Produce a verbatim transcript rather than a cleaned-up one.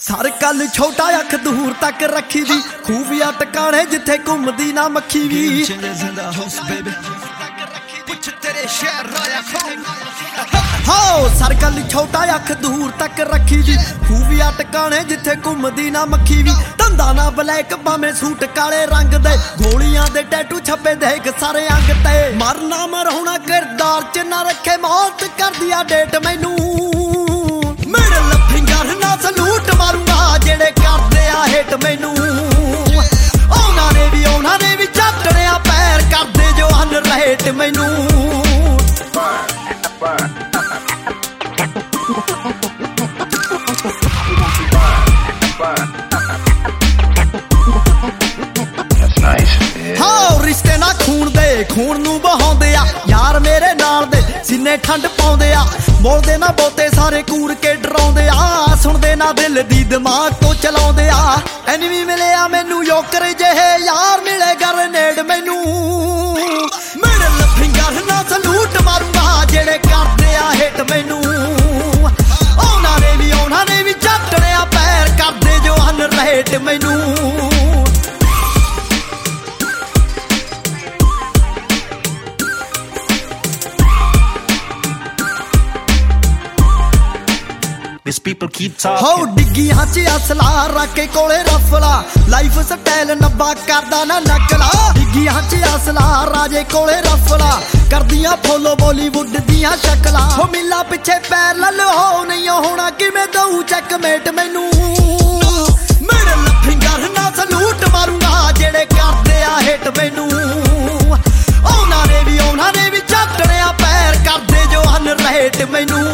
Circle ਛੋਟਾ ਅੱਖ ਦੂਰ ਤੱਕ ਰੱਖੀ ਦੀ ਖੂਬੀਆ ਟਿਕਾਣੇ ਜਿੱਥੇ ਘੁੰਮਦੀ ਨਾ ਮੱਖੀ ਵੀ ਹੋ ਸਰਕਲ ਛੋਟਾ ਅੱਖ ਦੂਰ ਤੱਕ ਰੱਖੀ ਦੀ ਖੂਬੀਆ ਟਿਕਾਣੇ ਜਿੱਥੇ ਘੁੰਮਦੀ ਨਾ ਮੱਖੀ ਵੀ ਧੰਦਾ ਨਾ ਬਲੈਕ ਭਾਵੇਂ ਸੂਟ ਕਾਲੇ ਰੰਗ ਦੇ ਗੋਲੀਆਂ ਦੇ ਟੈਟੂ ਛੱਪੇ ਦੇਖ ਸਾਰੇ ਅੰਗ ਤੇ ਮਰਨਾ ਮਰਾਉਣਾ ਕਿਰਦਾਰ ਚ ਨਾ ਰੱਖੇ ਮੌਤ ਕਰਦੀ ਆ ਡੇਟ ਮੈਨੂੰ ਮਿਡਲ ਫਿੰਗਰ ਨਾਲ ਸਲੂਟ ਮਾਰੂੰਗਾ ਜਿਹੜੇ ਕਰਦੇ ਆ ਹਿੱਟ ਮੈਨੂੰ ਉਹਨਾਂ ਨੇ ਵੀ ਉਹਨਾਂ ਨੇ ਵੀ ਚੱਟਣਿਆ ਪੈਰ ਕਰਦੇ ਜੋ ਹਨ ਰਹਿਟ ਮੈਨੂੰ ਹਾਂ ਰਿਸ਼ਤੇ ਨਾ ਖੂਨ ਦੇ ਖੂਨ ਨੂੰ ਬਹਾਉਂਦੇ ਆ ਯਾਰ ਮੇਰੇ ਨਾਲ ਦੇ ਸੀਨੇ ਠੰਡ ਪਾਉਂਦੇ ਆ ਬੋਲਦੇ ਨਾ ਬਹੁਤੇ ਸਾਰੇ ਕੂੜ ਕੇ ਡਰਾਉਂਦੇ ਆ ਸੁਣਦੇ ਨਾ ਦਿਲ ਦੀ ਦਿਮਾਗ ਤੋਂ ਚਲਾਉਂਦੇ ਆ ਐਨਮੀ ਮਿਲਿਆ ਮੈਨੂੰ ਯੋਕਰ ਜਿਹੇ ਯਾਰ ਮਿਲੇ ਗਰਨੇਡ ਮੈਨੂੰ ਮਿਡਲ ਫਿੰਗਰ ਨਾਲ ਸਲੂਟ ਮਾਰੂੰਗਾ ਜਿਹੜੇ ਕਰਦੇ ਆ ਹਿੱਟ ਮੈਨੂੰ ਉਹਨਾਂ ਨੇ ਵੀ ਉਹਨਾਂ ਨੇ ਵੀ ਚੱਟਣਿਆ ਪੈਰ ਕਰਦੇ ਜੋ ਹਨ ਰਹਿਟ ਮੈਨੂੰ These people keep talking. ਹੋ ਡਿੱਗੀਆਂ ਚ ਅਸਲਾ ਰੱਖ ਕੇ ਕੋਲੇ ਰਫਲਾ ਲਾਈਫ ਸਟਾਈਲ ਨੱਬਾ ਕਰਦਾ ਨਾ ਨਕਲਾ ਡਿੱਗੀਆਂ ਚ ਅਸਲਾ ਰਾਜੇ ਕੋਲੇ ਰਫਲਾ ਕਰਦੀਆਂ ਫੋਲੋ ਬਾਲੀਵੁੱਡ ਦੀਆਂ ਸ਼ਕਲਾਂ ਹੋ ਮਿਲਾ ਪਿੱਛੇ ਪੈਰ ਲੱਲ ਹੋ ਨਹੀਂ ਹੋਣਾ ਕਿਵੇਂ ਦਊ ਚੈੱਕਮੇਟ ਮੈਨੂੰ ਮਿਡਲ ਫਿੰਗਰ ਨਾਲ ਸਲੂਟ ਮਾਰੂੰਗਾ ਜਿਹੜੇ ਕਰਦੇ ਆ ਹਿੱਟ ਮੈਨੂੰ ਉਹਨਾਂ ਨੇ ਵੀ ਉਹਨਾਂ ਨੇ ਵੀ ਚੱਟਣਿਆ ਪੈਰ ਕਰਦੇ ਜੋ ਹਨ ਰਹਿਟ ਮੈਨੂੰ